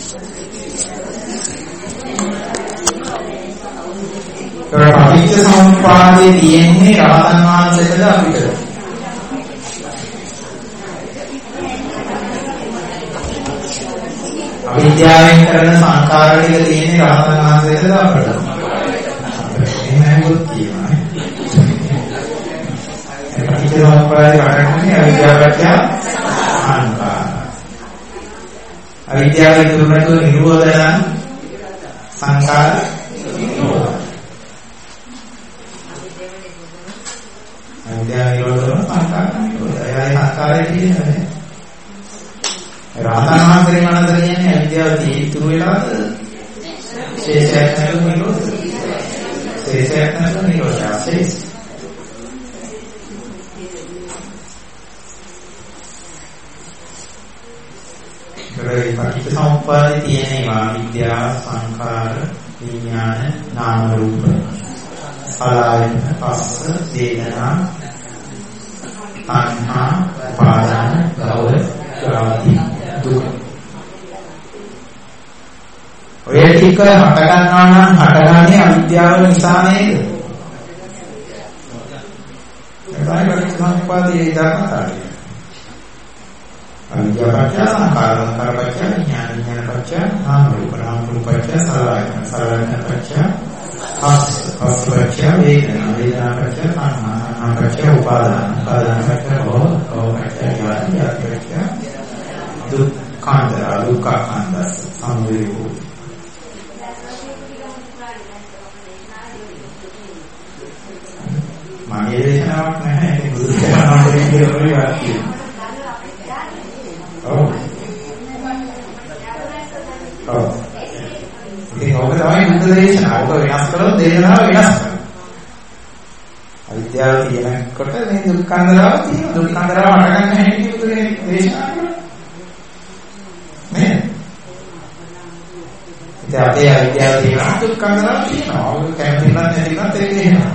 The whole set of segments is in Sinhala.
පටිච්චසමුප්පාදයේ තියෙන්නේ රහතන් වහන්සේටද අපිටද? අවිද්‍යාවෙන් කරන සංකාර ටික තියෙන්නේ රහතන් වහන්සේටද අපිටද? එහෙමයි කියනවා. පටිච්චසමුප්පාදයේ වඩන්නේ අවිද්‍යාවත්‍ය සංකාර. අවිද්‍යාවේ දුර්ණතු නිරෝධන සංකාර අවිද්‍යාව නිරෝධන සංකාර නිරෝධය. ඒ සංකාරය කියන්නේ රහතන් වහන්සේ මනස කියන්නේ අවිද්‍යාව තීතුරු වෙලාද ශේෂයක් නැතුව නිරෝධ. ශේෂයක් නැතුව නිරෝධය. ශේෂ පටිච්චසමුප්පාදයේ තියෙනවා විද්‍යා සංඛාර විඥාන නාම රූප සලආයතන පස්ස වේදනා සංඛා උපාදාන භව ජාති දුක. ඔය ටික හට ගන්නවා නම් හටගන්නේ අවිද්‍යාව නිසා නේද? ඒකයි පටිච්චසමුප්පාදයේ දානකාරය. අවිද්‍යාවච්ඡ සංඛාර සංඛාරච්ඡ විඥාන විඥානච්ඡ නාම රූප නාම රූපච්ඡ සලආයතන සලආයතනච්ඡ පස්සච්ඡ වේදනා වේදනාච්ඡ සංඛා සංඛාරච්ඡ උපාදාන උපාදානච්ඡ භව භවච්ඡ ජාති ජාතිච්ඡ දුක්ඛාන්තර දුක්ඛාන්තස් සමුදයෝ. මගේ දේශනාවක් නැහැ ඒක බුදු දහමේ කියලා කියනවා. ඔව්. ඉතින් ඔබ තමයි බුද්ධ දේශනාව. ඔබ වෙනස් කළොත් දේශනාව වෙනස් වෙනවා. අවිද්‍යාව කියනකොට මේ දුක්ඛන්දරාව තියෙනවා. දුක්ඛන්දරාව අටගන්න හැටි බුදු දේශනාව. නේද? ඉතින් අපේ අවිද්‍යාව තියෙනවා දුක්ඛන්දරාව තියෙනවා. ඔබ කැමති නැත්නම් ඒක එහෙම.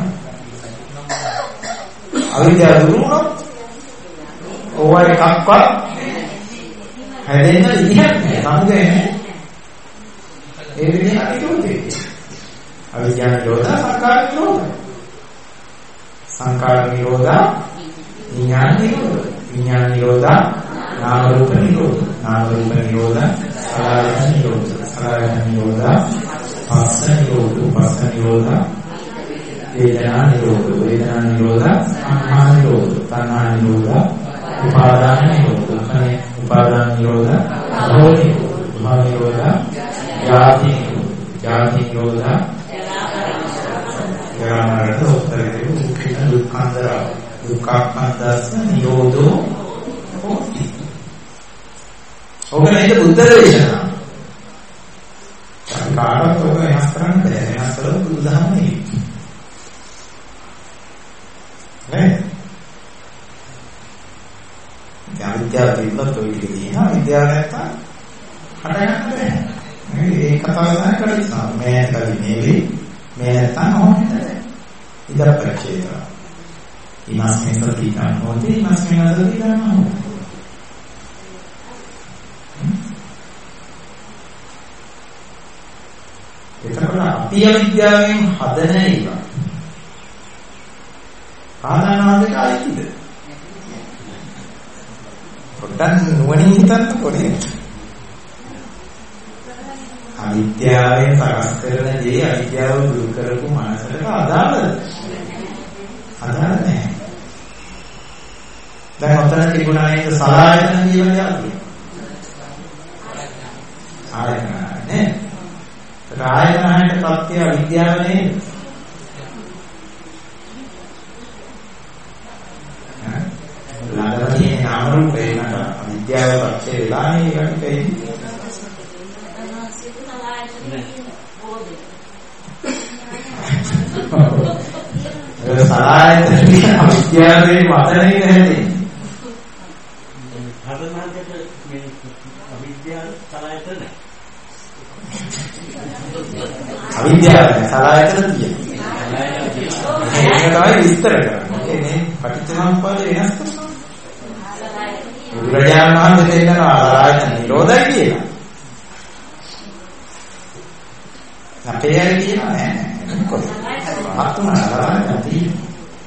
අවිද්‍යාව දුරු වුණොත් ඕවා එකක්වත් හැදෙන්න විදිහක් නෑ. සමුදේ නෑ. ඒ විදිහට නිරෝධය. අවිද්‍යාව නිරෝධ සංකාර නිරෝධ. සංකාර නිරෝධ විඥාන නිරෝධ. විඥාන නිරෝධ නාම රූප නිරෝධ. නාම රූප නිරෝධ සලආයතන නිරෝධ. සලආයතන නිරෝධ පස්ස නිරෝධ. පස්ස නිරෝධ වේදනා නිරෝධ. වේදනා නිරෝධ සංඛාර නිරෝධ. සංඛාර නිරෝධ උපාදාන නිරෝධ. උපාදාන නිරෝධ භව නිරෝධ. භව නිරෝධ ජාති නිරෝධ. ජාති නිරෝධ ජරා මරණ උත්තරේ දුක්ඛන්දර දුක්ඛාන්තස්ස නිරෝධෝ හෝති. ඔබ නේද බුද්ධ දේශනා. කාටවත් ඔබ වෙනස් කරන්න බෑ. වෙනස් කළොත් බුදුදහම නෙවෙයි. නේද? අවිද්‍යාව තිබුණොත් ඔය ටික තියෙනවා. විද්‍යාව නැත්තම් හටගන්න බෑ. මේ කතාව තමයි කරන්නේ. මේ කලින් නෙවෙයි. මේ නැත්තම් ඕනෙත් නැහැ. ඉතර පරිච්ඡේදය. ඉමස්මේ සතිකා හොති ඉමස්මේ සතිකා නෝ. එතකොට අපි අවිද්‍යාවෙන් හදන එක ආදානවාදයට අයිතිද? පොඩ්ඩක් නුවණින් හිතන්න පොඩි. අවිද්‍යාවෙන් සකස් කරන දේ අවිද්‍යාව දුරු කරපු මනසට අදාළද? අදාළ නැහැ. දැන් ඔතන තිබුණා නේද සලආයතන කියලා දෙයක්. ආයතන නේ. ආයතනයට ප්‍රත්‍ය අවිද්‍යාව නේද? ළඟ තියෙන නාම රූපේ නට අවිද්‍යාව පත්‍ය වෙලා නේ ඒකට වෙන්නේ. සලආයතන කියන අවිද්‍යාවේ වදනේ නැහැනේ. හදනාකට මේ අවිද්‍යාව සලආයතන නැහැ. අවිද්‍යාව සලආයතන කියන්නේ. ඒක තමයි විස්තර කරන්නේ. මේ පටිච්චසමුප්පාදේ වෙනස් කරනවා. බුදුරජාණන් වහන්සේ කියනවා සලආයතන නිරෝධයි කියලා. අපේ අය කියනවා නෑ කොහොමද? ආත්මනා කරන්නේ තියෙන්නේ.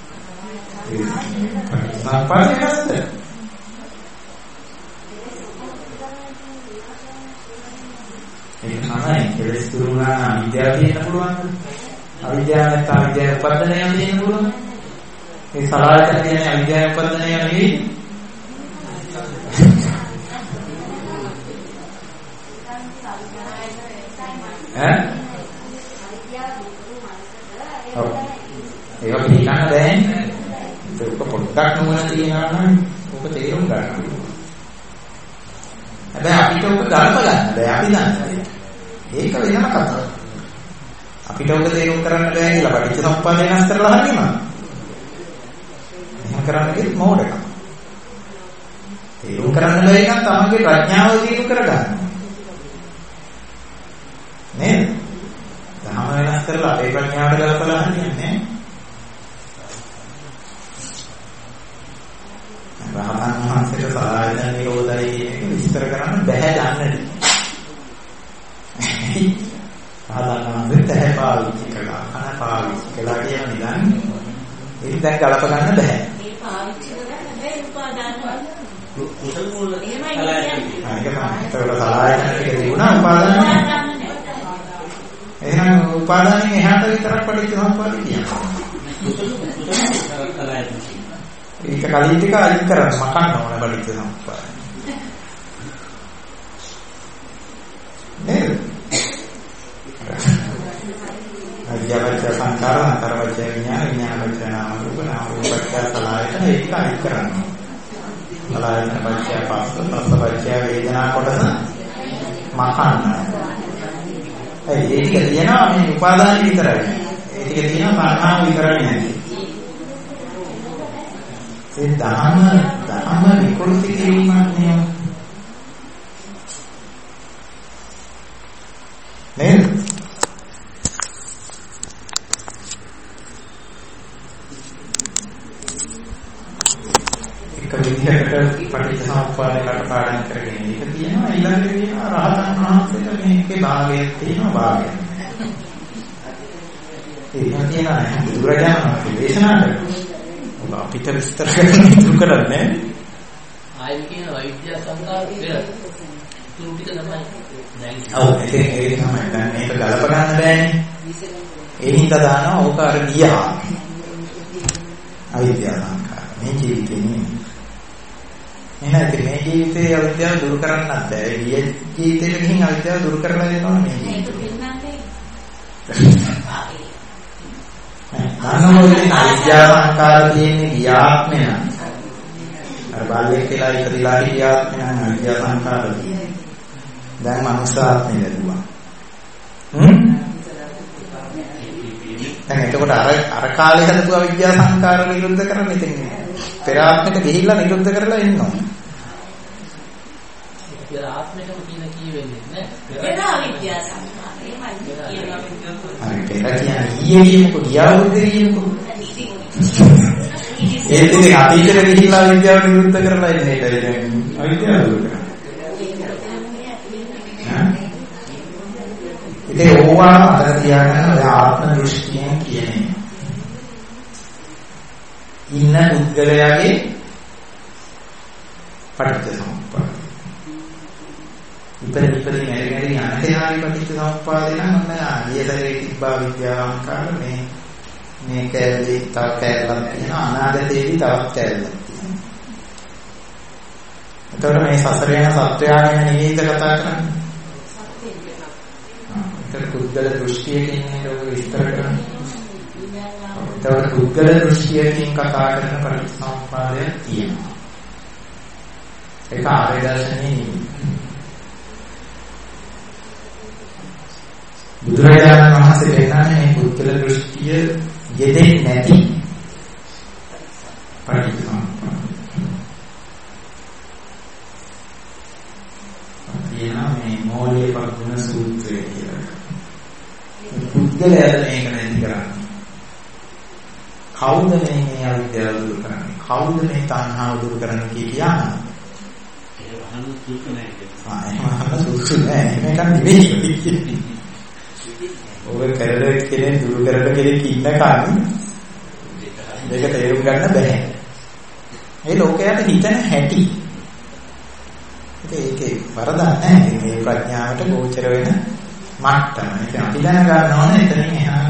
සම්පාදනය කරන්නේ. ඒක තමයි කෙලෙස් දුරුනා විද්‍යාව තියෙන්න පුළුවන්. අවිද්‍යාව නැත්නම් අවිද්‍යාව උපදිනය තියෙන්න පුළුවන්. මේ සලආයතන කියන්නේ අවිද්‍යාව උපදිනය නෙවෙයි. ඈ? ඒක පිළිගන්න බෑනේ. ඒක පොඩ්ඩක් නුවණ තියනවා නම් ඔක තේරුම් ගන්න. හැබැයි අපිට ඔක ගලප ගන්න බෑ. අපි දන්නේ. ඒක වෙනම කතාවක්. අපිට ඔක තේරුම් කරන්න බෑ කියලා පටිච්චසමුප්පාදය වෙනස් කරලා හරියම. එහෙම කරන්න කිව්වොත් මොඩකම. තේරුම් කරන්න බෑ නම් තමන්ගේ ප්‍රඥාව දිනු කරගන්න. නේද? ධර්ම වෙනස් කරලා අපේ ප්‍රඥාවට ගලපලා හරියන්නේ නෑ. රහතන් වහන්සේට සායන නිරෝධයි කියන එක විස්තර කරන්න බෑ දන්නේ. රහතන් වහන්සේ තැහැ පාවිච්චි කළා, කන පාවිච්චි කළා කියන නිදන් ඒක දැන් ගලප ගන්න බෑ. ඒ පාවිච්චි කරන්නේ බෑ උපාදාන වල. කුසල මුල එහෙමයි කියන්නේ. ඒක තමයි සලායන ටික තිබුණා උපාදාන නෑ. එහෙනම් උපාදානෙන් එහාට විතරක් පටිච්චසමුප්පාදේ කියනවා. ඒක කලින් ටික අයින් කරන්න මකන්න ඕන පටිච්චසමුප්පාදේ. නේද? අධ්‍යාපන සංකාර අතරවචය විඥාන විඥානවචය නාම රූප නාම රූපච්ඡ සලආයතන ඒක අයින් කරන්න. සලආයතන පච්චය පස්ස පස්ස වේදනා කොටස මකන්න. ඒ ටික තියෙනවා මේ උපාදාන විතරයි. ඒ ටික තියෙනවා පරණාම විතරයි නේද? ඒ ධර්ම විකෘති කිරීමක් නේ. නේද? එක විදිහකට පටිච්චසමුප්පාදේ කටපාඩම් කරගෙන ඒක තියෙනවා ඊළඟට තියෙනවා රහතන් වහන්සේට මේකේ භාගයක් තියෙනවා භාගයක්. ඒක තියෙනවා බුදුරජාණන් වහන්සේ දේශනා කරනවා. අපිට විස්තර කරන්න ඉතුරු කරන්නේ ආයෙත් කියන විද්‍යා සංකාර පෙර තුරුටික තමයි දැන්. ඔව් ඒක තමයි දැන් මේක ගලප ගන්න බෑනේ. ඒ හින්දා දානවා ඕක අර ගියා. අවිද්‍යාව සංකාර. මේ ජීවිතේ නෙමෙයි. එහෙනම් මේ ජීවිතේ අවිද්‍යාව දුරු කරන්නත් බෑ. ගිය ජීවිතේට ගිහින් අවිද්‍යාව දුරු කරලා දෙනවා මේ ජීවිතේ. අනෝමයෙන් අවිද්‍යාව සංකාර තියෙන්නේ ගියාත්මය. අර බාල්ලෙක් කියලා ඉපදිලා ගියාත්මය නම් අවිද්‍යාව සංකාර තියෙන්නේ. දැන් මනුස්සාත්මය ලැබුවා. දැන් එතකොට අර කාලේ හදපු අවිද්‍යාව සංකාර නිරුද්ධ කරන්න ඉතින් පෙර ආත්මෙට ගිහිල්ලා නිරුද්ධ කරලා ඉන්නවා. පෙර ආත්මෙටම කියන කී වෙන්නේ නැහැ. පෙර අවිද්‍යාව සංකාර එහෙමයි කියනවා. හරි පෙර කියන්නේ ඊයේකෝ ගියාවුදේකෝ. ඒ ඉතින් අතීතෙට ගිහිල්ලා අවිද්‍යාව නිරුද්ධ කරලා ඉන්නේ ඒකයි දැන් අවිද්‍යාව දුරු කරන්නේ. ඉතින් ඕවා අතර තියාගන්න ඔය ආත්ම දෘෂ්ටියෙන් කියන්නේ. ඉන්න පුද්ගලයාගේ පටිච්චසමුප්පාද. ඉතින් මෙරි යන කෙනාගේ පටිච්චසමුප්පාදේ නම් ඔන්න ආයතරේ තිබ්බා විද්‍යාවංකාර මේ කැලේ තව කැලක් තියෙනවා අනාගතයේදී තවත් කැලක් තියෙනවා. එතකොට මේ සසර යන සත්‍යය ගැන නිවේද කතා කරන්නේ. පුද්ගල දෘෂ්ටියකින් ඒක විස්තර කරනවා. ඒතකොට පුද්ගල දෘෂ්ටියකින් කතා කරන පරිසම්පාදය තියෙනවා. ඒක ආර්ය දර්ශනයේ නෙමෙයි. බුදුරජාණන් වහන්සේ දෙන්නන්නේ මේ පුද්ගල දෘෂ්ටිය යෙදෙන්නේ නැති පරිසම්පාද. කියනවා මේ මෝලිය පග්ගුණ සූත්‍රය කියලා. පුද්ගලයාද මේක නැති කරන්නේ. කවුද මේ අවිද්‍යාව දුරු කරන්නේ? කවුද මේ තණ්හාව දුරු කරන්නේ කියලා? ඒක අහන්න සුසු නැහැ. එහෙම අහන්න සුසු නැහැ. මේක නෙවෙයි. ඔබ කරලා කෙනෙක් දුරු කරලා කෙනෙක් ඉන්නකන් මේක තේරුම් ගන්න බෑ. ඒ ලෝකයට හිතන හැටි. ඒකේ වරදක් නැහැ. මේ ප්‍රඥාවට ගෝචර වෙන මට්ටම. ඒක අපි දැන ගන්න ඕනේ එතනින් එහාට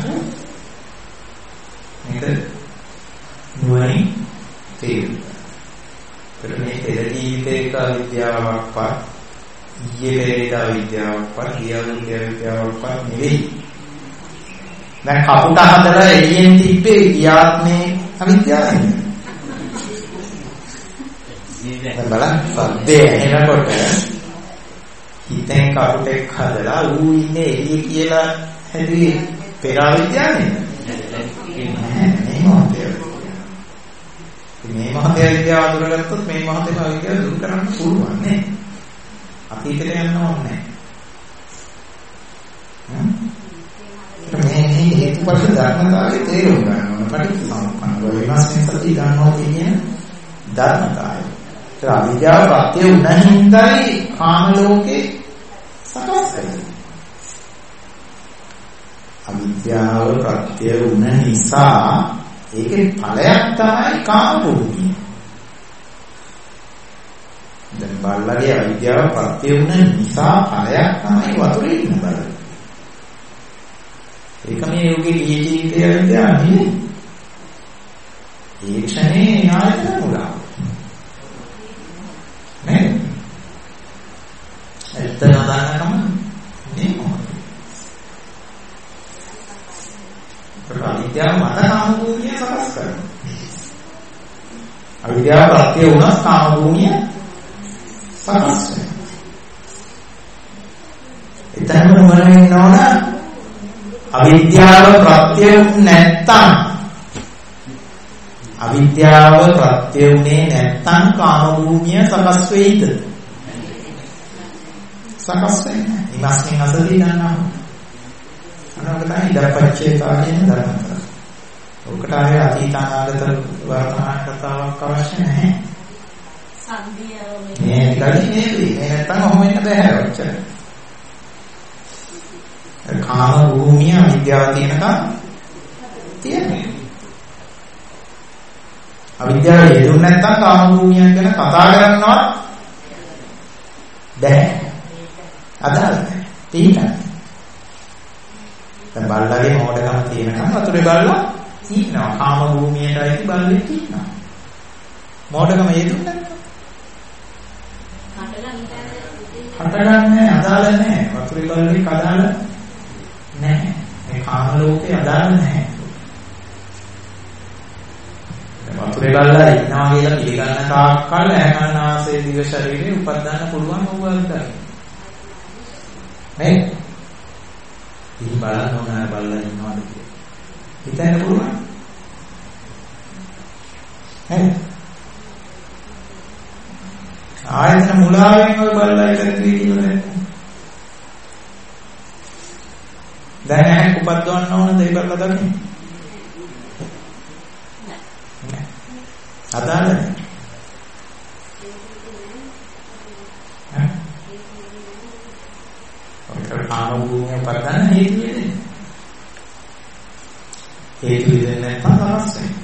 මේක නුවණින් තේරුම්. මේ පෙර ජීවිතයක විද්‍යාවක්වත් ඊයේ පෙරේද විද්‍යාවක්වත් ඊයලුගේ විද්‍යාවක්වත් නෙවෙයි. දැන් කපුට හදලා එළියෙන් තිබ්බේ ඊයාත්මේ අවිද්‍යාවයි. දැන් බලන්න සද්දේ එනකොට හිතෙන් කපුටෙක් හදලා ඌ ඉන්නේ එළිය කියලා හැදුවේ පෙර අවිද්‍යාවනේ. මේ මොහොතේ විද්‍යාව අඳුරගත්තොත් මේ මොහොතේම අවිද්‍යාව දුරු කරන්න පුළුවන් නේ. අතීතයට යන්න ඕනේ නැහැ. මේ හේතුඵල ධර්මතාවයේ තේරුම් ගන්න ඕන. පටිච්චසමුප්පන්න වෙනස්යෙන් සත්‍ය ගන්නවා කියන්නේ ධර්මතාවය. ඒ අවිද්‍යාව ප්‍රත්‍ය උනහින්දයි කාම ලෝකේ සකස් වෙන්නේ. අවිද්‍යාව ප්‍රත්‍ය උන නිසා ඒකේ ඵලයක් තමයි කාම භූමිය. දැන් බල්ලගේ අවිද්‍යාව ප්‍රත්‍ය වුණ නිසා ඵලයක් තමයි වතුරේ ඉන්න බල. ඒක මේ යෝගී ජීවිතයේ අවිද්‍යාව නෙවෙයි. ඒ ක්ෂණේ ආයතන මුලා. නේද? ඇත්ත නදානකම නේ මොකද? අවිද්‍යාව මත කාම භූමිය සකස් කරනවා. අවිද්‍යාව ප්‍රත්‍ය වුණත් කාම භූමිය සකස් වෙනවා. එතනම නුවණ වෙනවන අවිද්‍යාව ප්‍රත්‍ය නැත්තම් අවිද්‍යාව ප්‍රත්‍ය උනේ නැත්තම් කාම භූමිය සකස් වෙයිද? සකස් වෙන්නේ. ඉමස්මින් අසදී දන්නවා. අනවක තමයි ඉදපච්චේතා කියන ධර්මතර. ඔකට ආයේ අතීත අනාගත වර්තමාන කතාවක් අවශ්‍ය නැහැ. සංදියව මේ ටිකදී නෙවෙයි. මේ නැත්තම් ඔහොම වෙන්න බෑ ඔච්චර. කාම භූමිය අවිද්‍යාව තියෙනකම් තියෙන්නේ. අවිද්‍යාව යෙදුනේ නැත්තම් කාම භූමිය ගැන කතා කරන්නවත් බෑ. අදාළ නැහැ. තේින්නේ. දැන් බල්ලගේ මොඩකම තියෙනකම් වතුරේ බල්ලා ඉන්නවා. කාම භූමියටයි බල්ලෙක් ඉන්නවා. මොඩකම යෙදුන්නේ හටගන්නේ අදාළ නැහැ. වතුරේ බල්ලෙක් අදාළ නැහැ. මේ කාම ලෝකේ අදාළ නැහැ. දැන් වතුරේ බල්ලා ඉන්නවා කියලා පිළිගන්න තාක්කල් ඇහැකරන ආසේ දිව ශරීරේ උපදින්න පුළුවන් වුණාද? නේද? ඉතින් බලන්න ඕන බල්ලා ඉන්නවද කියලා. හිතන්න පුළුවන්. හරි. ආයතන මුලාවෙන් ඔය බල්ලා ඉතිරි කියලා දැන් ඇහැ උපද්දවන්න ඕනද ඒ බල්ලා දකින්න? නෑ. අදාළ නැහැ. කාම භූමිය උපදින්න හේතු වෙන්නේ. හේතු වෙන්නේ නැත්නම් සකස් වෙන්නේ.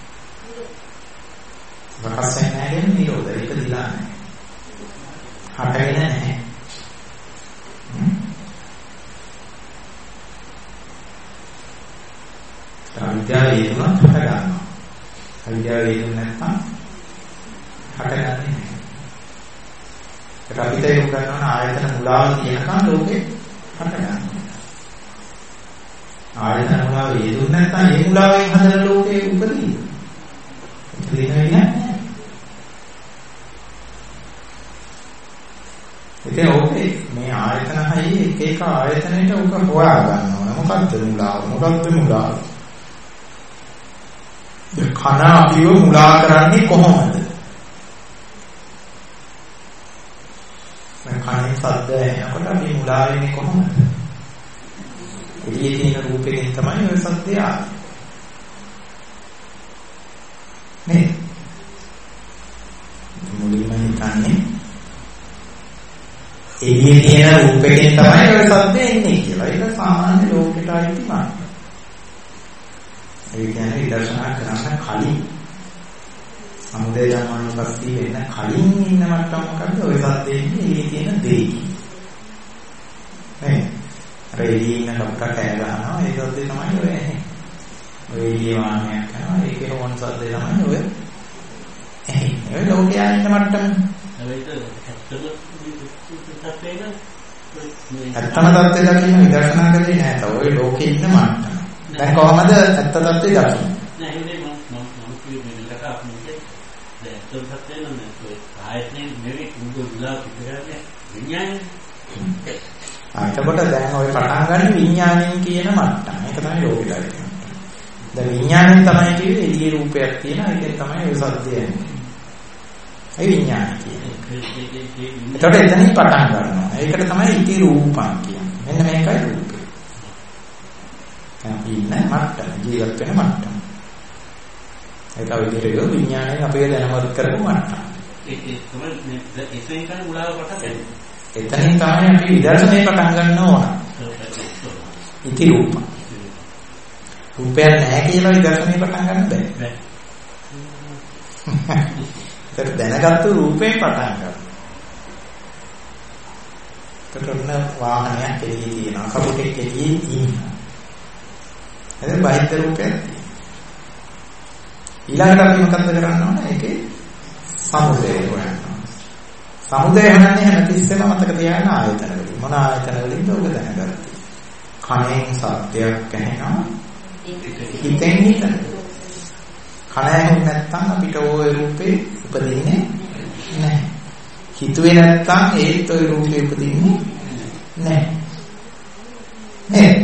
සකස් වෙන්නේ නැහැ කියන්නේ නිරෝධය. ඒක දිලා නැහැ. හටගෙන නැහැ. අවිද්‍යාව හේතුණත් හට ගන්නවා. අවිද්‍යාව හේතු නැත්නම් හටගන්නේ නැහැ. ඒක අපිට යොමු කරනවා ආයතන මුලාව කියනකම් ලෝකේ හටගන්නවා. ආයතන මුලාව හේතු නැත්නම් ඒ මුලාවෙන් හදන ලෝකේ උපදී. ඉතින් නෑ. ඉතින් ඕකේ මේ ආයතන හයි එක එක ආයතනයට උක හොයා ගන්න ඕන. මොකද්ද මුලාව? මොකද්ද මුලාව? කන අපිව මුලා කරන්නේ කොහොමද? මම කනේ සද්ද ඇහෙනකොට අපි මුලා වෙන්නේ කොහොමද? එළියේ තියෙන රූපයෙන් තමයි ඔය සද්දය ආවේ. නේ? මුලින්ම හිතන්නේ එළියේ තියෙන රූපයෙන් තමයි ඔය සද්ද එන්නේ කියලා. ඒක සාමාන්‍ය ලෝකෙට අයිති මට්ටම. ඒ කියන්නේ විදර්ශනා කරන්න කලින් සමුදය ධම්මානුපස්සී වෙන්න කලින් ඉන්න මට්ටම මොකද්ද? ඔය සද්දෙන්නේ එළියේ තියෙන දේ. නේ? අර එළියේ ඉන්න කප්පට කෑ ගහනවා ඒ සද්දේ තමයි ඔය ඇහෙන්නේ. ඔය එළියේ වාහනයක් කරනවා ඒකේ හොන් සද්දේ තමයි ඔය ඇහෙන්නේ. ඔය ලෝකයා ඉන්න මට්ටම. ඇත්තම තත්ත්වය දකින්න විදර්ශනා කරන්නේ නැහැ. ඔය ලෝකේ ඉන්න මට්ටම. දැන් කොහමද ඇත්ත තත්ත්වය දකින්නේ? නෑ ඒ මම කියන්නේ මේකට අපිට දැන් ඇත්ත තත්ත්වය නම් ඔය ආයතනේ නෙවෙයි කුඹ විලා පිටරන්නේ විඥානය. එතකොට දැන් ඔය පටන් ගන්න විඥාණයෙන් කියන මට්ටම. ඒක තමයි ලෝකෙට කියන්නේ. දැන් විඥාණයෙන් තමයි කියන්නේ එළියේ රූපයක් තියෙනවා. ඒකෙන් තමයි ඔය සත්‍යය එන්නේ. ඒ විඥාණය කියන්නේ. එතකොට එතනින් පටන් ගන්නවා. ඒකට තමයි ඉති රූපං කියන්නේ. මෙන්න මේකයි රූපය. අපි ඉන්න මට්ටම ජීවත් වෙන මට්ටම. ඒක විදිහට විඥාණයෙන් අපේ දැනුවත් කරපු මට්ටම. ඒක තමයි එතෙන් කන මුලාව කොට ගන්න. එතනින් තමයි අපි විදර්ශනය පටන් ගන්න ඕන. ඉති රූප. රූපයක් නැහැ කියලා විදර්ශනය පටන් ගන්න බෑ. ඒක දැනගත්තු රූපේ පටන් ගන්න. ඒතරන වාහනයක් එළියේ තියෙනවා. කපුටෙක් එළියේ ඉන්නවා. ඒක බාහිර රූපයක්. ඊළඟට අපි මොකක්ද කරන්න ඕන? ඒකේ සමුදය හොයන්න. සමුදය හොයන්නේ හැමතිස්සෙම මතක තියාගන්න ආයතනවලින්. මොන ආයතනවලින්ද ඔබ දැනගත්තේ? කණෙන් සත්‍යයක් ඇහෙනවා. හිතෙන් හිතන. කන ඇහුනේ නැත්නම් අපිට ওই රූපේ උපදින්නේ නැහැ. හිතුවේ නැත්නම් ඒත් ওই රූපේ උපදින්නේ නැහැ. නේද?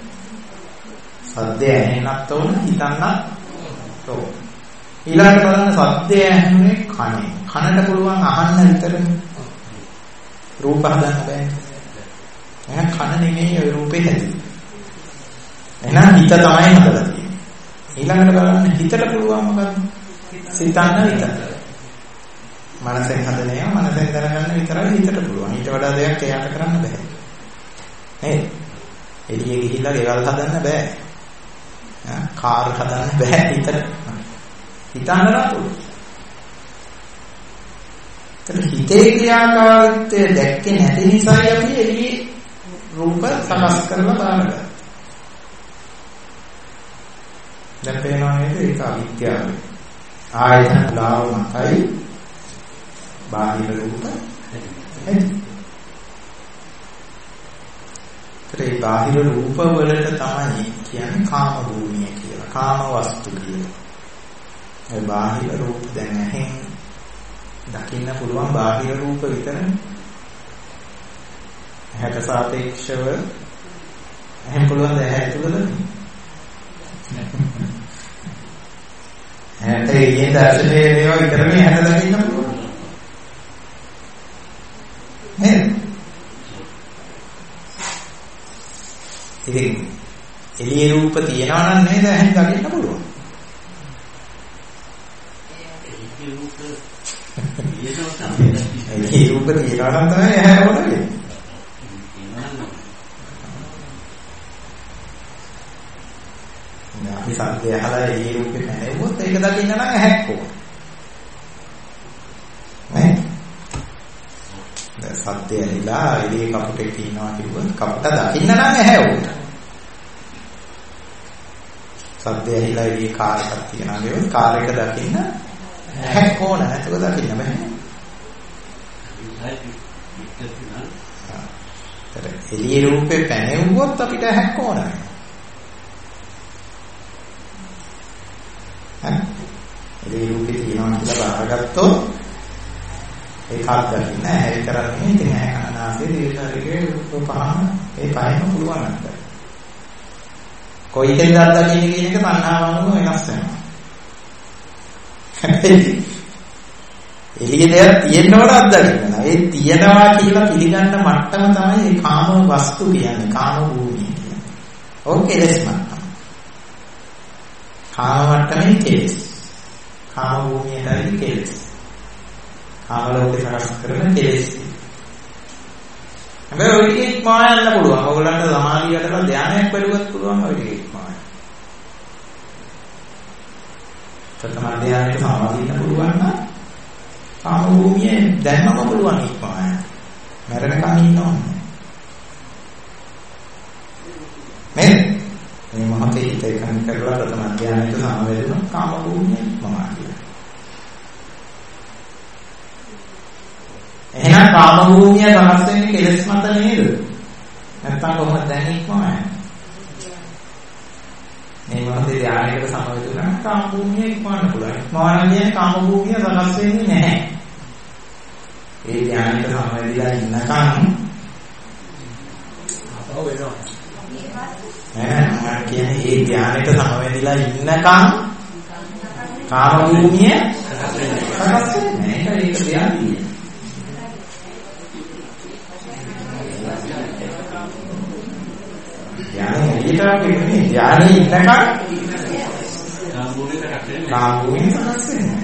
සද්දය ඇහෙන්නත් ඕන හිතන්නත් ඕන. ඊළඟට බලන්න සද්දය ඇහෙන්නේ කනේ. කනට පුළුවන් අහන්න විතරනේ. රූප හදන්න බෑ. එහෙනම් කන නෙමෙයි ওই රූපේ හැදෙන්නේ. එහෙනම් හිත තමයි හදලා තියෙන්නේ. ඊළඟට බලන්න හිතට පුළුවන් මොකක්ද? සිතන්න විතරයි. මනසෙන් හදන ඒවා මනසෙන් දැනගන්න විතරයි හිතට පුළුවන්. ඊට වඩා දෙයක් එයාට කරන්න බෑ. නේද? එළියේ ගිහිල්ලා ගෙවල් හදන්න බෑ. කාර් හදන්න බෑ හිතට. හිතන්න නතු. හිතේ ක්‍රියාකාරීත්වය දැක්කේ නැති නිසායි අපි එළියේ රූප සකස් කරලා බලන්නේ. දැන් පේනවා නේද ඒක අවිද්‍යාව. ආයතන ලාව මතයි බාහිර රූප ඒ බාහිර රූප වලට තමයි කියන්නේ කාම භූමිය කියලා. කාම වස්තු කියලා. ඒ බාහිර රූප දැන් ඇහෙන් දකින්න පුළුවන් බාහිර රූප විතරනේ. ඇහැට සාපේක්ෂව ඇහෙන් පුළුවන් ද ඇහැ තුලද? ඇහැට ඊයේ දර්ශනයේ මේවා විතරනේ ඇහැට දකින්න පුළුවන්. නේද? ඉතින් එළියේ රූප තියනවා නම් නේද ඇහෙන් දකින්න පුළුවන්. එළියේ රූප තියනවා නම් තමයි ඇහැ හොදන්නේ. අපි සද්දය අහලා එළියේ රූපේ නැහැවොත් ඒක දකින්න නම් ඇහැක් ඕන. නේ? දැන් සද්දය ඇහිලා එළියේ කපුටෙක් ඉන්නවා කිව්වොත් කපුට දකින්න නම් ඇහැ ඕන. සද්දය ඇහිලා එළියේ කාර් එකක් තියනවා කිව්වොත් කාර් එක දකින්න ඇහැක් ඕන. නැතුව දකින්න බෑ. එළියේ රූපේ පැනෙව්වොත් අපිට ඇහැක් ඕන. එළියේ රූපේ තියනවා කියලා බාරගත්තොත් ඒකත් දකින්න ඇහැ විතරක් නෙමෙයි ඉතින් ඇහැ කන නාසය දිව ශරීරයේ රූප පහම ඒ පහෙම පුළුවන් නැත්නම් කොයි කෙනෙක්ද දකින්නේ කියන එක තණ්හාව අනුව වෙනස් වෙනවා. එළියේ දෙයක් තියෙනවට අත්දකින්න. ඒ තියනවා කියලා පිළිගන්න මට්ටම තමයි ඒ කාම වස්තු කියන්නේ. කාම භූමිය කියන්නේ. ඕකේ කෙලෙස් මට්ටම. කාම මට්ටමේ කෙලෙස්. කාම භූමියයි කෙලෙස්. කාම ලෝකේ සකස් කරන කෙලෙස්. හැබැයි ඔය ටික ඉක්මවා යන්න පුළුවන්. ඔයගොල්ලන්ට සමාධියටලා ධානයක් වැඩුවත් පුළුවන් ඔය ටික ඉක්මවා. ප්‍රථම ධානයට සමාධියන්න පුළුවන් නම් කාම භූමියේ දැන්නම පුළුවන් ඉක්මවා යන්න. මරණකම් ඉන්නවනේ. නේද? මේ මොහොතේ හිත එකඟ කරලා ප්‍රථම ධානයට සමවැදුණු කාම භූමියේ ඉක්මවා ගියා. එහෙනම් කාම භූමිය සකස් වෙන්නේ කෙලෙස් මත නේද? නැත්තම් කොහොමද දැන් ඉක්මවා යන්නේ? මේ මොහොතේ ධානයකට සමවැදුණා කාම භූමිය ඉක්මවන්න පුළුවන්. ඉක්මවන්න කියන්නේ කාම භූමිය සකස් වෙන්නේ නැහැ. ඒ ධානයකට සමවැදිලා ඉන්නකම් අපව වෙනවා. මම කියන්නේ ඒ ධානයට සමවැදිලා ඉන්නකම් කාම භූමිය සකස් වෙන්නේ නැහැ. ඒක ධානය. ධානයේ ඉන්නකම් කාම භූමිය සකස් වෙන්නේ.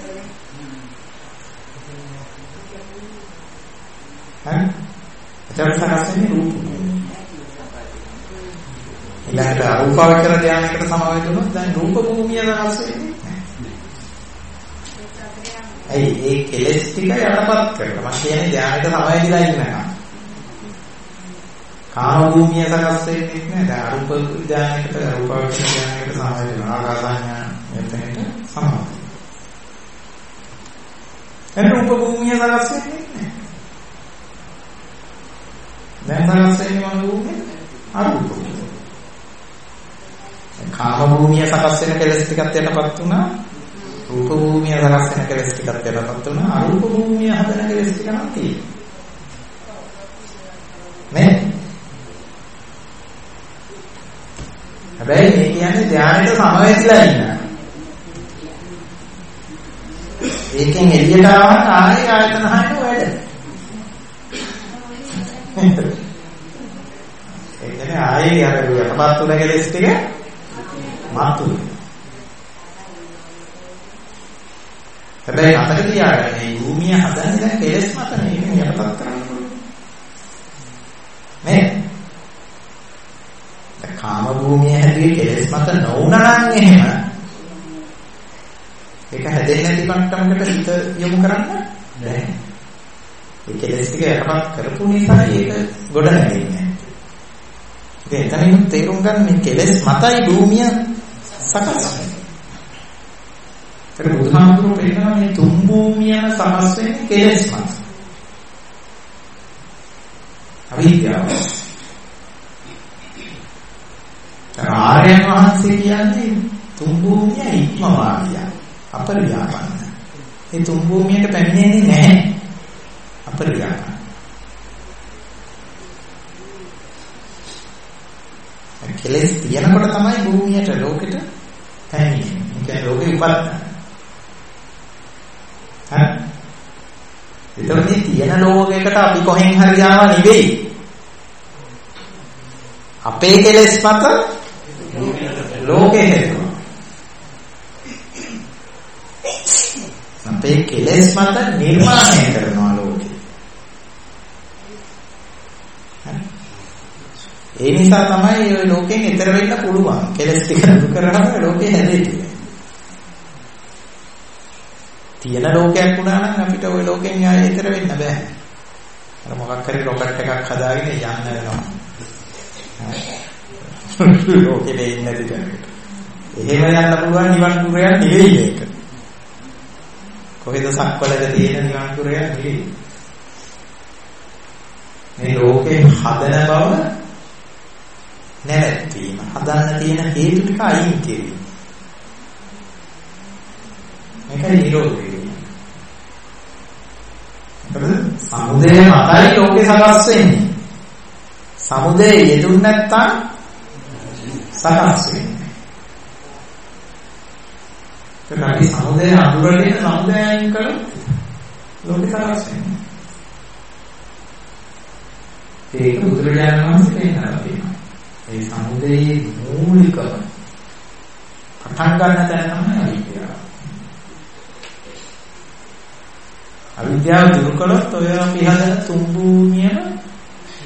හරි? එතකොට සකස් වෙන්නේ රූප. ඊළඟට අරූපාවචර ධානයකට සමවැදුනොත් දැන් රූප භූමිය සකස් වෙන්නේ නැහැ. ඒ කෙලෙස් ටික යටපත් කරලා මම කියන්නේ ධානයට සමවැදිලා ඉන්නවා. කාම භූමිය සකස් වෙන්නේ නැහැ. දැන් අරූප ධානයකට අරූපාවචර ධානයකට සමවැදෙනවා. ආකාසඥාන මෙතනට සමාන. දැන් රූප භූමිය සකස් වෙන්නේ නැහැ. දැන් සකස් වෙන්නේ මොන භූමියද? අරූප භූමිය. කාම භූමිය සකස් වෙන කෙලෙස් ටිකත් යටපත් වුණා. රූප භූමිය සකස් වෙන කෙලෙස් ටිකත් යටපත් වුණා. අරූප භූමිය හදන කෙලෙස් ටික නම් තියෙනවා. නේ? හැබැයි මේ කියන්නේ ධානයට සමවැදිලා ඉන්න. ඒකෙන් එළියට ආවම ආයේ ආයතන හයින වැඩ. ඒ කියන්නේ ආයේ අර යටපත් තුන කෙලෙස් ටික මාතුයි. හැබැයි අපිට තියාගන්න මේ භූමිය හදන්නේ දැන් කෙලෙස් මත නෙමෙයි යටපත් කරන්න පුළුවන්. නේ? කාම භූමිය හැදුවේ කෙලෙස් මත නොවුණා නම් එහෙම ඒක හැදෙන්නේ නැති මට්ටමකට හිත යොමු කරන්න බැහැ. ඒ කෙලෙස් ටික යටපත් කරපු නිසා ඒක ගොඩ නැගෙන්නේ. ඒක එතනින් තේරුම් ගන්න මේ කෙලෙස් මතයි භූමිය සකස් වෙන්නේ. ඒක බුදුහාමුදුරුවෝ කියනවා මේ තුන් භූමියම සකස් වෙන්නේ කෙලෙස් මත. අවිද්‍යාව. ආර්යයන් වහන්සේ කියන්නේ තුන් භූමිය ඉක්මවා ගියා. අපරිව්‍යාපන්න. මේ තුන් භූමියට පැමිණෙන්නේ නැහැ. අපරිව්‍යාපන්න. කෙලෙස් තියනකොට තමයි භූමියට ලෝකෙට පැමිණෙන්නේ. ඒ කියන්නේ ලෝකෙ උපදින. හරි. ඒතකොට තියෙන ලෝකයකට අපි කොහෙන් හරි ආවා නෙවෙයි. අපේ කෙලෙස් මත ලෝකෙ හැදෙනවා. අපේ කෙලෙස් මත නිර්මාණය කරනවා ලෝකෙ. ඒ නිසා තමයි ඔය ලෝකෙන් ඈතර වෙන්න පුළුවන්. කෙලෙස් ටික දුරු කරාම ලෝකෙ හැදෙන්නේ. තියෙන ලෝකයක් වුණා නම් අපිට ওই ලෝකෙන් ආයෙ ඈතර වෙන්න බෑ. අර මොකක් හරි රොකට් එකක් හදාගෙන යන්න වෙනවා. ලෝකෙේ ඉන්න දෙයක්. එහෙම යන්න පුළුවන් නිවන් පුරයක් නෙවෙයි මේක. කොහෙද සක්වලක තියෙන නිවන් පුරයක් නෙවෙයි. මේ ලෝකේ හදන බව නැවැත්වීම. හදන්න තියෙන හේතු ටික අයින් කිරීම. මේකයි නිරෝධය. සමුදය මතයි ලෝකේ සකස් වෙන්නේ. සමුදය යෙදුන් නැත්තම් සකස් වෙන්නේ. ඒක අපි සමුදය අඳුරගෙන සමුදයයන් කළොත් ලෝකේ සකස් වෙන්නේ. ඒක බුදුරජාණන් වහන්සේ කියනවා තියෙනවා. ඒ සමුදයේ මූලිකව පටන් ගන්න තැන තමයි අවිද්‍යාව. අවිද්‍යාව දුරු කළොත් ඔය අපි හදන තුන් භූමියම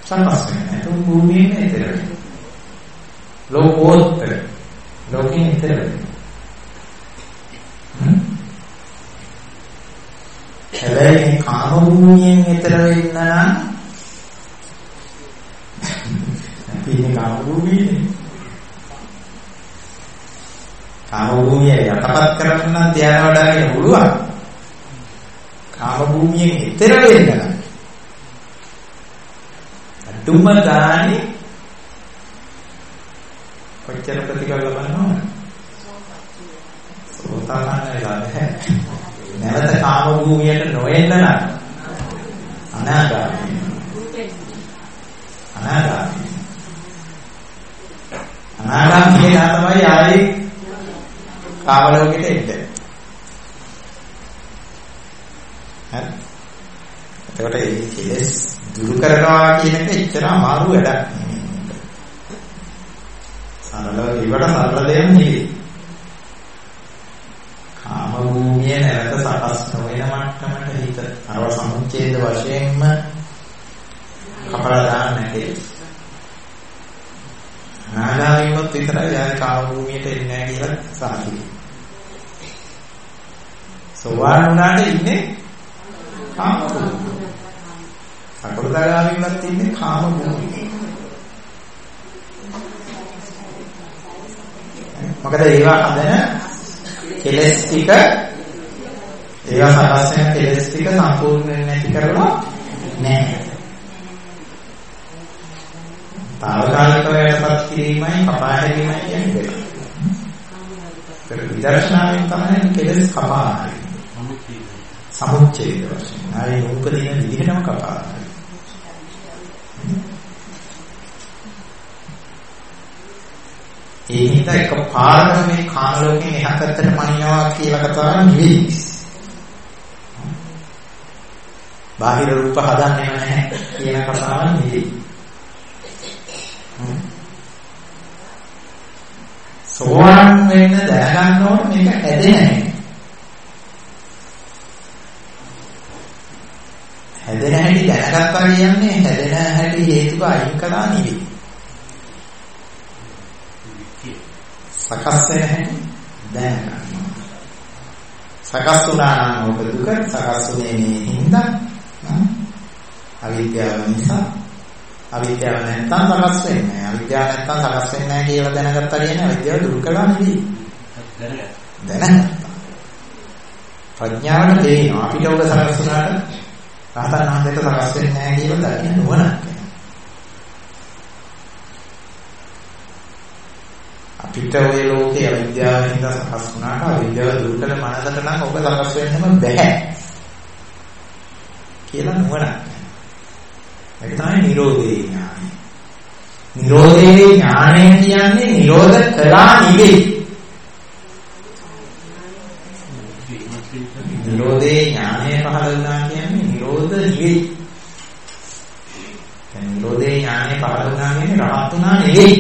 සකස් වෙන්නේ. ඒක භූමියෙන් ඈතර වෙනවා. ලෝකෝත්තර ලෝකයෙන් ඈතර වෙනවා. හැබැයි මේ කාම භූමියෙන් ඈතර වෙන්න නම් ඉන්නේ කාම භූමියේ. කාම භූමිය යටපත් කරගන්න නම් ධ්‍යාන වඩාගෙන පුළුවන්. කාම භූමියෙන් ඈතර වෙන්න නම් අදුම ගානේ කොච්චර ප්‍රතිඵල ලබනවද? සෝතාපන්න වෙලා නැහැ. නැවත කාම භූමියට නොඑන්න නම් අනාගාමී. අනාගාමී කියන තමයි ආයේ කාම ලෝකෙට එන්නේ. හරි. එතකොට මේ කෙලෙස් දුරු කරනවා කියන එක එච්චර අමාරු වැඩක් නෙමෙයි. සරලව ඉවට සරල දෙයක් නෙවෙයි. කාම භූමිය නැවත සකස් නොවන මට්ටමට හිත අරව සමුච්ඡේද වශයෙන්ම කපලා දාන්න නැහැ. අනාගාමීවත් විතරයි ආය කාම භූමියට එන්නේ නැහැ කියලා සාහිතිය. සෝවාන් වුණාට ඉන්නේ කාම භූමියේ. සකෘදාගාමීවත් ඉන්නේ කාම භූමියේ. මොකද ඒවා හදන කෙලස් ටික ඒවා සකස් වෙන කෙලස් ටික සම්පූර්ණයෙන් නැති කරලා නැහැ. තාවකාලිකව යටපත් කිරීමයි කපා හැරීමයි කියන්නේ. ඒක විදර්ශනාවෙන් තමයි කෙලස් කපා හැරීම. සමුච්ඡේද වශයෙන්. ආයේ උපදින විදිහටම කපා හැරීම. ඒ හින්දා එකපාරට මේ කාම ලෝකයෙන් එහා පැත්තට පනිනවා කියලා කතාවක් නෙවෙයි. බාහිර රූප හදන්නේ නැහැ කියන කතාවක් නෙවෙයි. සෝවාන් වෙන්න දැනගන්න ඕනේ මේක හැදෙන්නේ නැහැ. හැදෙන හැටි දැනගත්තා කියන්නේ හැදෙන හැටි හේතුක අයින් කළා නෙවෙයි. සකස් වෙන හැටි දැනගන්න. සකස් වුණා නම් ඔබ දුක සකස් වුනේ මේ හින්දා අවිද්‍යාව නිසා. අවිද්‍යාව නැත්තම් සකස් වෙන්නේ නැහැ. අවිද්‍යාව නැත්තම් සකස් වෙන්නේ නැහැ කියලා දැනගත්තා කියන්නේ අවිද්‍යාව දුරු කළා නෙවෙයි. දැනගත්තා. ප්‍රඥාවට තේරෙනවා අපිට ඔබ සකස් වුණාට රහතන් වහන්සේට සකස් වෙන්නේ නැහැ කියලා දකින්න නුවණක්. අපිට ඔය ලෝකේ අවිද්‍යාවෙන් හින්දා සකස් වුණාට අවිද්‍යාව දුරු කළ මනසට නම් ඔබ සකස් වෙන්නම බැහැ කියලා නුවණක්. ඒක තමයි නිරෝධේ ඥානය. නිරෝධේ ඥානය කියන්නේ නිරෝධ කළා නෙවෙයි. නිරෝධේ ඥානය පහළ වුණා කියන්නේ නිරෝධ නෙවෙයි. يعني නිරෝධේ ඥානය පහළ වුණා කියන්නේ රහත් වුණා නෙවෙයි.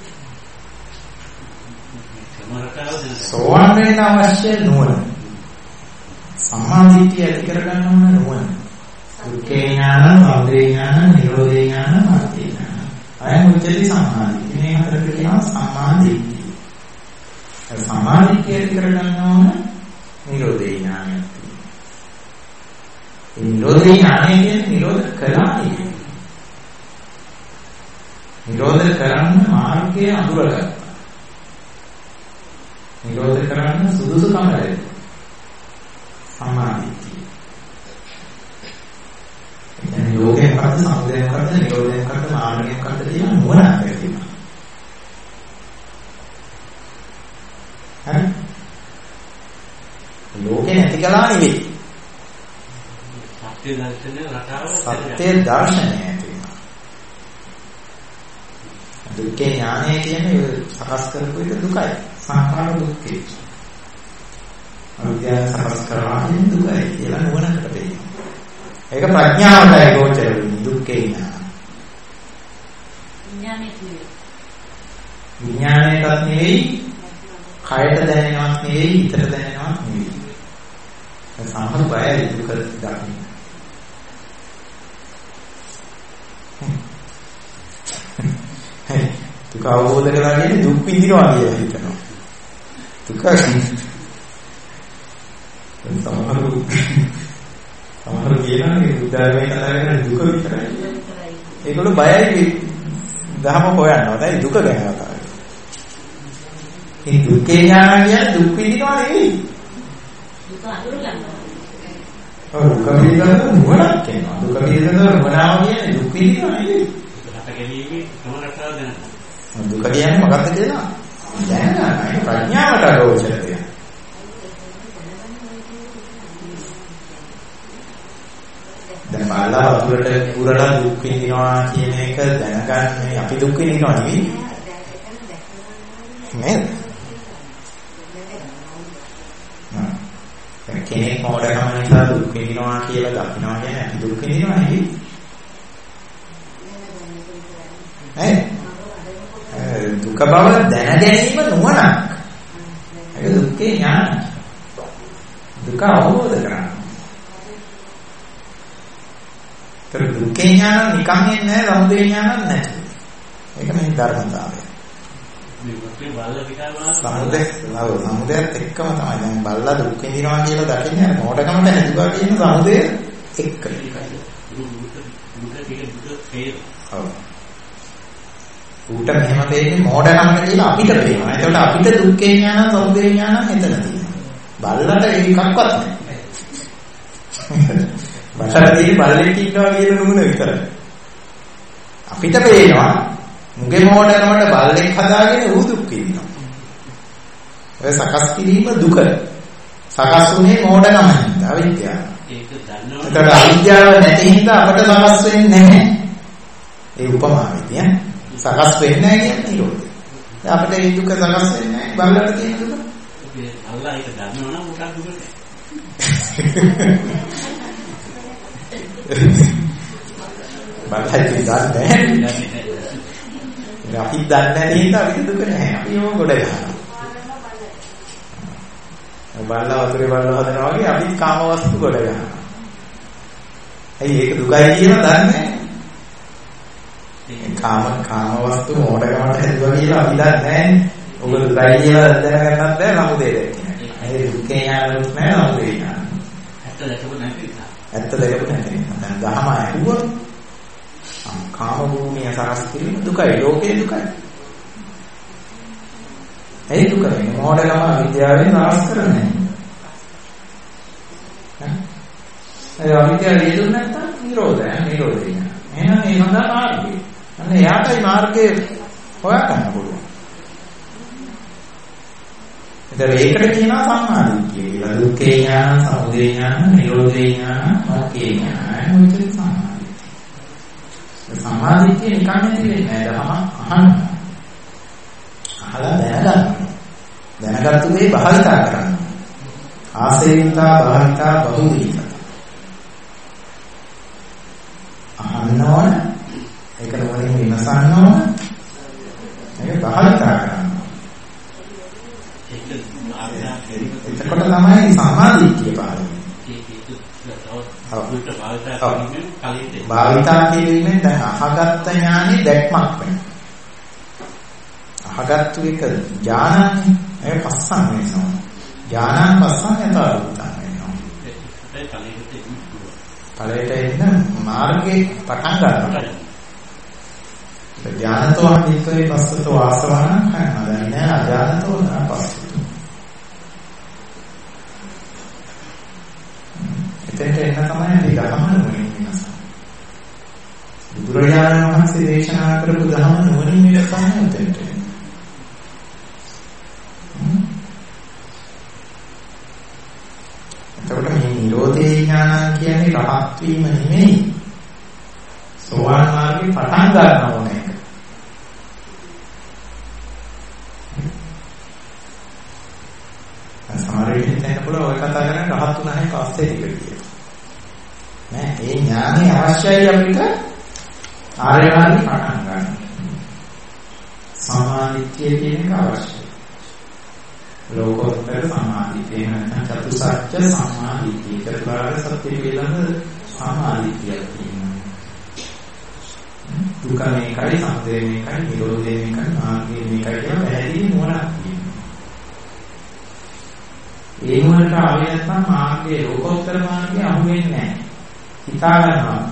සෝවාන් වෙන්න අවශ්‍ය නුවණ. සම්මාදිට්ඨිය ඇති කරගන්න ඕන නුවණ. දුක්ඛේ ඥානං, සමුදය ඥානං, නිරෝධේ ඥානං, මාර්ගය ඥානං. අයං උච්චති සම්මාදිට්ඨිය. මේ හතරට කියනවා සම්මාදිට්ඨිය. ඒ සම්මාදිට්ඨිය ඇති කරගන්න ඕන නිරෝධේ ඥානය. ඒ නිරෝධේ ඥානය කියන්නේ නිරෝධ කළා නෙවෙයි. නිරෝධ කරන්න මාර්ගය අඳුරගත්තා. නිරෝධ කරන්න සුදුසුකම ලැබෙනවා. සම්මාදිට්ඨිය. يعني ලෝකේ මොකද්ද සමුදය මොකද්ද නිරෝධය මොකද්ද මාර්ගය මොකද්ද කියන නුවණක් ඇතිවෙනවා. හරි? ලෝකේ නැති කළා නෙවෙයි. සත්‍ය දර්ශනය රටාව සත්‍ය දර්ශනය ඇතිවෙනවා. දුක්ඛේ ඥානය කියන්නේ සකස් කරපු එක දුකයි. සංඛාර දුක්ඛේ. අවිද්‍යාව සකස් කරනවා කියන්නේ දුකයි කියලා නුවණකට දෙනවා. ඒක ප්‍රඥාවටයි ගෝචර වෙන්නේ දුක්ඛේ ඥාන. විඥානයටත් නෙවෙයි, කයට දැනෙනවත් නෙවෙයි, හිතට දැනෙනවත් නෙවෙයි. ඒ සමහර බයයි දුක දකින්න. දුක අවබෝධ කරගන්නේ දුක් විඳිනවා කියලා හිතනවා. දුක සමහර කියනනේ බුද්ධාගමේ කතා කරන දුක විතරයි. ඒගොල්ලෝ බයයි ධර්ම හොයනවා. දැන් දුක ගැන කතා කරනවා. මේ දුකේ ඥාන කියන්නේ දුක් විඳිනවා නෙවෙයි. දුක අඳුර ගන්නවා. දුක පිළිබඳව නුවණක් කියනවා. දුක පිළිබඳව නුවණාව කියන්නේ දුක් විඳිනවා නෙවෙයි. රට ගැනීමේ ක්‍රමරටාව දැනගන්න. දුක කියන්නේ මොකක්ද කියලා දැනගන්න. ප්‍රඥාවට ගෝචර දෙයක්. දැන් බාලා වතුරට පුරලා දුක් විඳිනවා කියන එක දැනගන්නේ අපි දුක් විඳිනවා නෙවෙයි. නේද? කෙනෙක් මොඩකම නිසා දුක් විඳිනවා කියලා දකිනවා කියන්නේ අපි දුක් විඳිනවා නෙවෙයි. දුක බව දැන ගැනීම නුවණක්. ඒක දුක්ඛේ ඥාන. දුක අවබෝධ කරගන්න. දුක්ඛේ ඥාන නිකන් එන්නේ නැහැ, සමුදය ඥාන නැහැ. ඒක නේ ධර්මතාවය. සමුදයත් එක්කම තමයි. දැන් බල්ලා දුක් විඳිනවා කියලා දකින්නේ මොඩකමට හැදුවා කියන සමුදය එක්ක. ඌට මෙහෙම තේරෙන්නේ මොඩකමට කියලා අපිට පේනවා. ඒකට අපිට දුක්ඛේ ඥාන සමුදය ඥාන මෙතන තියෙනවා. බල්ලට ඒකක්වත් නැහැ. බසරදී බල්ලෙක් ඉන්නවා කියන නුඹන විතරයි. අපිට පේනවා මුගේ මොඩකමට බල්ලෙක් හදාගෙන ඌ දුක් විඳිනවා. ඔය සකස් කිරීම දුක. සකස් වුනේ මොඩකමෙන් අවිද්‍යාව. ඒක දන්නවා. ඒකට අවිද්‍යාව නැති හින්දා අපට සකස් වෙන්නේ නැහැ. ඒ උපමාවේදී සකස් වෙන්නේ නැහැ කියන්නේ නිරෝධය. දැන් අපිට මේ දුක සකස් වෙන්නේ නැහැ. බල්ලට තියෙන දුක. අල්ලා ඒක දන්නවා නම් මොකක්ද දුක? බල්ලට දන්නේ අපි දන්නේ නැති හින්දා අපිට දුක නැහැ. අපි ඕක ගොඩ ගන්නවා. බල්ලා වතුරේ බල්ලා හදනවා වගේ අපි කාම වස්තු ගොඩ ගන්නවා. ඇයි ඒක දුකයි කියලා දන්නේ නැහැ. කාම වස්තු මොඩකමට හැදුවා කියලා අපි දන්නේ නැහැ. ඔබ දුකයි කියලා දැනගන්නත් බැහැ නමුදේ දැක්කේ. ඒ දුකේ ඥානවත් නැහැ නමුදේ ඥාන. ඇත්ත දැකපු නැති නිසා. ඇත්ත දැකපු නැති නිසා. දැන් දහම ඇහුවොත් කාම භූමිය සකස් කිරීම දුකයි. ලෝකේ දුකයි. ඒ දුකයි. මොඩකම විද්‍යාවෙන් නාශ කරන්නේ. ඒ අවිද්‍යාව හේතුන් නැත්තම් නිරෝධය. එහෙනම් ඒ හොඳ මාර්ගය. අන්න එයාටයි මාර්ගය හොයාගන්න පුළුවන්. ඒකට කියනවා සම්මාදිට්ඨිය කියලා. දුක්ඛේ ඥාන, සමුදය ඥාන, නිරෝධේ ඥාන, මාර්ගේ ඥාන. මොකද සම්මාදිට්ඨිය. සම්මාදිට්ඨිය නිකන් නෙවෙයි නේද? අහන්න. අහලා දැනගන්න. දැනගත්තු දේ භාවිතා කරන්න. ආසේවිතා භාවිතා බහුවිත. අහන්න ඕන. ඒක නෝනින් විමසන්න ඕන. ඒක භාවිතා කරන්න. එතකොට තමයි සම්මාදිට්ඨිය පාරේ. භාවිතා කිරීමෙන් දැන් අහගත්ත ඥානෙ දැක්මක් වෙනවා. අහගත්තු එක ඥානන්නේ ඒක පස්සන් වෙනවා. ඥානන් පස්සන් යථාර්ථය වෙනවා. ඵලයට එන්න මාර්ගේ පටන් ගන්නවා. ඥානතෝ අනිත්‍යයේ පස්සතෝ ආසවන කරනවා. දැන් අඥානතෝ පස්සතෝ. එතෙන්ට එන්න තමයි අපි ධර්ම නුවණින් වෙනස. බුදුරජාණන් වහන්සේ දේශනා කරපු ධර්ම නුවණින් වෙනස තමයි එතෙන්ට. එතකොට මේ නිරෝධේ ඥාන කියන්නේ රහත් වීම නෙමෙයි. සෝවාන් මාර්ගේ පටන් ගන්න ඕනේ. සමහර විට හිතන්න පුළුවන් ඔය කතා කරන්නේ රහත් උනායි පස්සේ ටික කියලා. නෑ ඒ ඥානෙ අවශ්‍යයි අපිට ආර්ය මාර්ගේ පටන් ගන්න. සමාධිත්‍ය කියන එක අවශ්‍යයි. ලෝකෝත්තර සමාධිත්‍ය නැත්නම් චතුසත්‍ය සමාධිත්‍ය චතුරාර්ය සත්‍ය පිළිබඳ සමාධිත්‍යයක් තියෙනවා. දුක මේකයි, සමුදය මේකයි, නිරෝධය මේකයි, මාර්ගය මේකයි කියලා පැහැදිලි නුවණක් තියෙනවා. ඒ නුවණට ආවේ නැත්නම් මාර්ගයේ ලෝකෝත්තර මාර්ගය අහු වෙන්නේ නැහැ. හිතා ගන්නවා.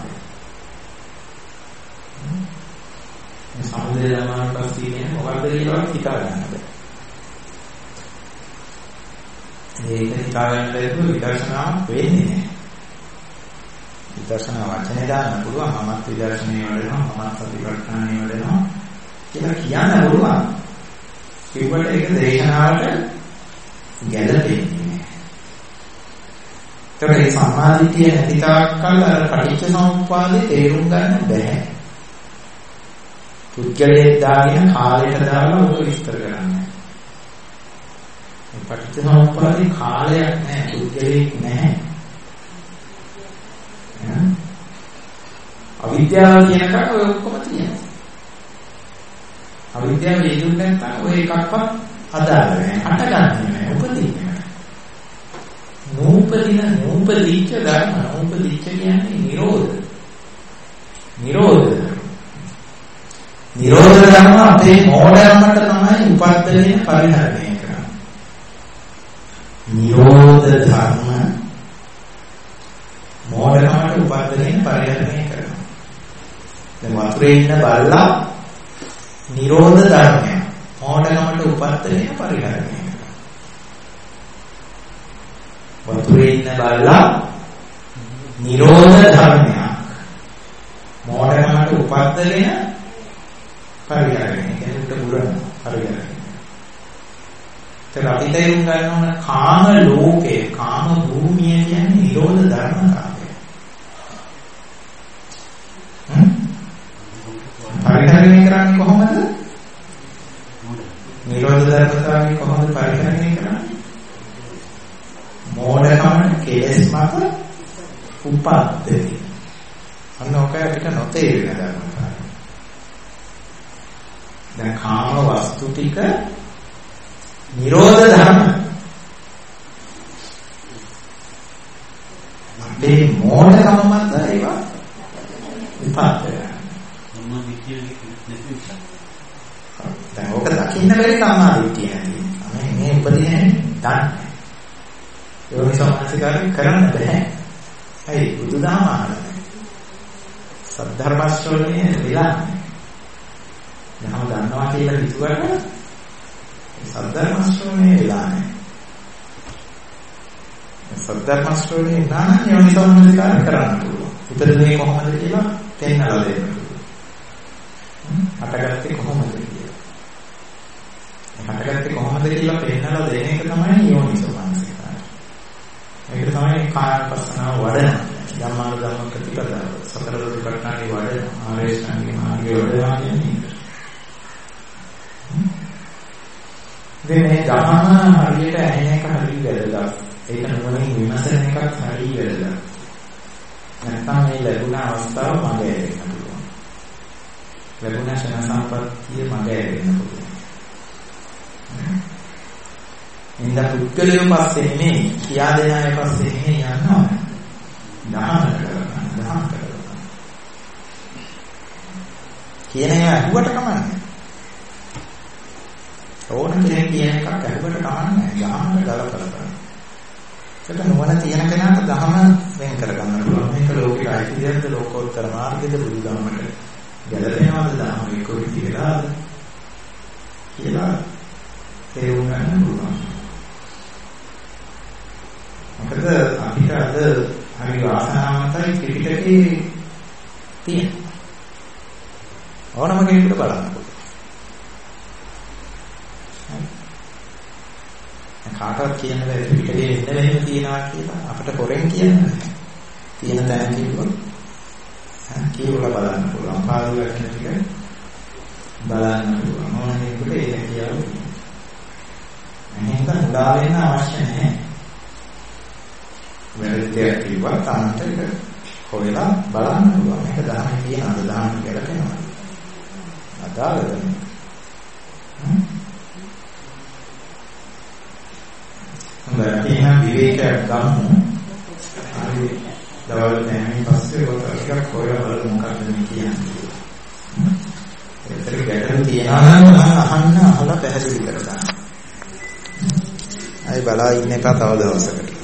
මේ සමුදය ධර්මයන් පස්සේ කියන්නේ මොකක්ද කියලා හිතා ගන්න බෑ. මේක හිතා ගන්න බැරුව විදර්ශනා වෙන්නේ නැහැ. විදර්ශනා වචනේ දාන්න පුළුවන්, මමත් විදර්ශනේ වලනවා, මමත් සතිපට්ඨානේ වලනවා කියලා කියන්න පුළුවන්. කිව්වට ඒක දේශනාවට ගැළපෙන්නේ. ඒකේ සම්මාදිටිය නැති තාක්කල් අර පටිච්ච සමුප්පාදේ තේරුම් ගන්න බැහැ. පුද්ගලයේ දාගෙන කාලයට දාලා ඔක විස්තර කරන්නේ. පටිච්ච සමුප්පාදේ කාලයක් නැහැ, පුද්ගලයක් නැහැ. අවිද්‍යාව කියන එක ඔය ඔක්කොම තියෙනවා. අවිද්‍යාව හේතුන් නැත්නම් ඔය එකක්වත් අදාළ නැහැ. හටගන්නේ නැහැ. උපදින්නේ නැහැ. නූපදීච්ච ධර්ම. නූපදීච්ච කියන්නේ නිරෝධ. නිරෝධ ධර්ම අපේ මෝඩකමට තමයි උපද්දලේ පරිහරණය කරන්නේ. නිරෝධ ධර්ම මෝඩකමට උපද්දලේ පරිහරණය කරනවා. දැන් වතුරේ ඉන්න බල්ලා නිරෝධ ධර්මය මෝඩකමට උපද්දලේ පරිහරණය කරනවා. වතුරේ ඉන්න බල්ලා නිරෝධ ධර්මය මෝඩකමට උපද්දලේ පරිහරණය කියන්නේ උඩ පරිහරණය. ඒක අපි තේරුම් ගන්න ඕන කාම ලෝකේ, කාම භූමිය කියන්නේ නිරෝධ ධර්මතාවය. පරිහරණය කරන්නේ කොහොමද? නිරෝධ ධර්මතාවය කොහොමද පරිහරණය කරන්නේ? මෝඩකම කෙලෙස් මත උපද්දේ. අන්න ඔක අපිට නොතේරෙන ධර්මතාවය. දැන් කාම වස්තු ටික නිරෝධ ධර්ම. අපේ මෝඩකම මත ඒවා උපද්දේ. දැන් ඔක දකින්න බැරි සම්මාදිටිය නැති. මේ උපදින්නේ දන්නේ. යෝනිසෝමනසිකාරය කරන්න බෑ. ඇයි බුදුදහම ආරම්භ. සද්ධර්ම ශ්‍රවණය වෙලා. යහම දන්නවා කියලා හිතුවට සද්ධර්ම ශ්‍රවණය වෙලා නැහැ. සද්ධර්ම ශ්‍රවණය නම් යෝනිසෝමනසිකාරය කරන්න පුළුවන්. උපදින්නේ කොහොමද කියලා තේන්නලා දෙන්න. හටගත්තේ කොහොමද කියලා. හටගත්තේ කොහොමද කියලා පෙන්නලා දෙන එක තමයි යෝනිසෝමනසිකාරය. ඒක තමයි කායපස්සනාව වඩන ධම්මාන ධම්ම ප්‍රතිපදාව. සතර සතිපට්ඨානෙ වඩන ආරේෂ්ඨාංගේ මාර්ගය වඩනවා කියන්නේ. මේ ධම්ම හරියට ඇහෙන එක හරිය වැදගත්. ඒක නුවණින් විමසන එකක් හරිය වැදගත්. නැත්නම් මේ ලැබුණ අවස්ථාව මගේ ඇරෙන්න පුළුවන්. ලැබුණ ශන සම්පත්තිය මගේ ඇරෙන්න පුළුවන්. ඉන්ද පුද්ගලයෝ පස්සේ නෙමෙයි, කියා දෙන අය පස්සේ නෙමෙයි යනවා. දහම කරනවා. කියන එක අහුවට කමන්නේ. ඕන කෙනෙක් කියන එකක් අහුවට කමන්නේ. දහමට ගලපලා. ඒක නුවණ තියෙන කෙනාට දහම වෙන් කරගන්න පුළුවන්. මේක ලෝකෙට අයිති දෙයක්ද, ලෝකෝත්තර මාර්ගයේද, බුදුදහමට ගැලපෙනවද, දහම ඒක විදිහටද කියලා තේරුම් ගන්න පුළුවන්. මොකද අපිට අද හරි වාසනාවන්තයි ත්‍රිපිටකේ තියෙන. ඕනම කෙනෙකුට බලන්න පුළුවන්. කාටවත් කියන්න බැරි ත්‍රිපිටකේ ඉන්න වෙන්නේ තියනවා කියලා අපිට පොරෙන් කියන්නේ. තියෙන තැන කිව්වොත් කියවලා බලන්න පුළුවන්. පාඩු ලක්ෂණ ටික බලන්න පුළුවන්. ඕන කෙනෙකුට ඒක කියවන්න. එහෙනම් උදා වෙන්න අවශ්‍ය නැහැ. වැරදියක් කිව්වා තාන්ට ඒක හොයලා බලන්න පුළුවන්. මේක දහමේ තියෙන අද දහම ගැලපෙනවා. අදාළද? හොඳයි. එහෙනම් විවේකයක් ගමු. හරි. දවල් 9න් පස්සේ ඔය ටිකක් හොයලා බලමු මොකක්ද මේ කියන්නේ. තියෙනවා නම් අහන්න අහලා පැහැදිලි කරගන්න. අය බලා ඉන්න එක තව දවසකට.